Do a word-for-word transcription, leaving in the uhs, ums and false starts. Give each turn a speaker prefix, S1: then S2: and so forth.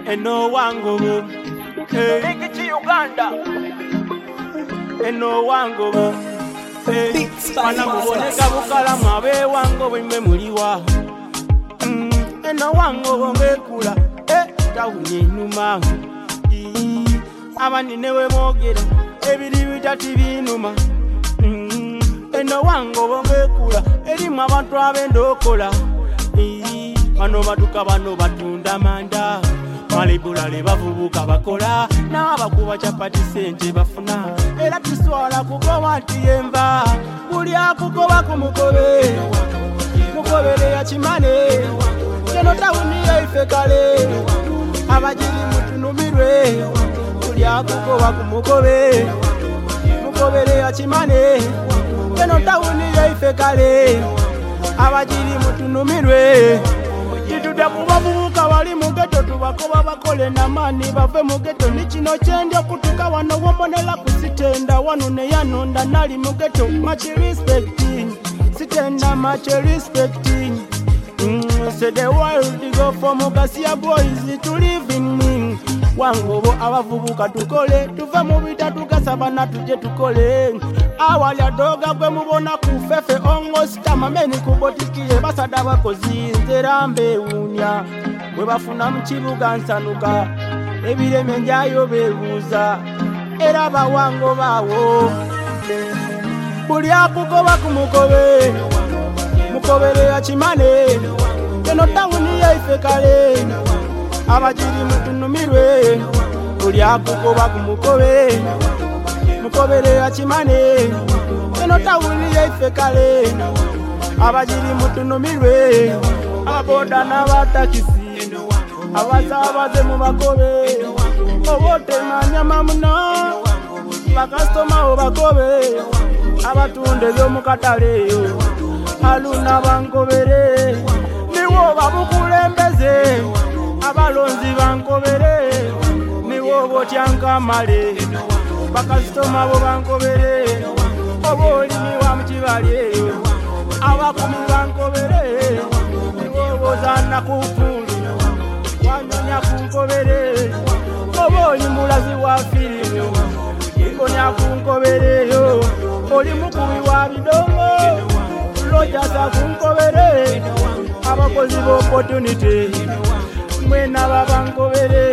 S1: eno wangobo
S2: Big Uganda
S1: eno wangobo wana muboneka bukalamu abe wangobo imwe muliwa eno wangobo ngekula tawuni enuma abanine we mogera ebiri bitati binuma eno wangobo ngekula erimu abantu abendokola bano baduka bano batunda manda malibula le bavubuka bakola n'abakuba chapati sente bafuna era tuswala kugoba tiyemba buli akugoba ku mukobe mukobere ya kimane keno tawuni yaife kale abajiri mutunumirwe buli akugoba ku mukobe mukobere ya kimane keno tawuni yaife kale abajiri mutunumirwe tituda kubavubuka bali mu ghetto tubakoba bakole namani bave mu ghetto ni kino kyendya kutuka wano womonela kusitenda wano ne yanonda nali mu ghetto much respecting sitenda much respecting mm, say the world go for Mugasia boys to live in me wangobo abavubuka tukole tuve mu bita tugasabana tuje tukole awali adoga gwe mubona kufefe ongosta mameni kubotikiye basada bakozi nzera mbewunya bwe bafuna mu kibuga nsanuka ebireme njayo bebuuza era bawango bawo buli akugoba ku mukobe mukobere ya kimane keno tawuni yaife kale abajiri mutunumirwe buli akugoba ku mukobe mukobere ya kimane keno tawuni yaife kale abajiri mutunumirwe ababoda n'abatakisi abasabaze mu bakobe obote manyama muno bakastoma obakobe abatunde by'omukatale aluna bankobere niwo babukulembeze abalonzi bankobere niwo botyankamale bakastoma bo bankobere obolimi wa mukibali abakumi bankobere niwo bozana kupulu wanyonya kunkobere oboli mulazi wa filimu ikonya kunkobere yo oli mukubi wa bidongo lojaza kunkobere abakozi bo opportunity mwena babankobere